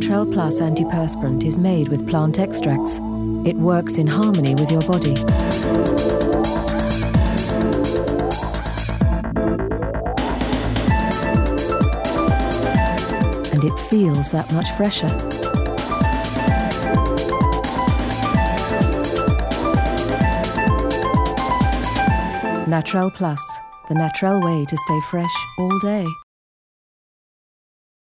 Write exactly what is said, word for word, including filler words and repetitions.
Natrel Plus antiperspirant is made with plant extracts. It works in harmony with your body. And it feels that much fresher. Natrel Plus, the natural way to stay fresh all day.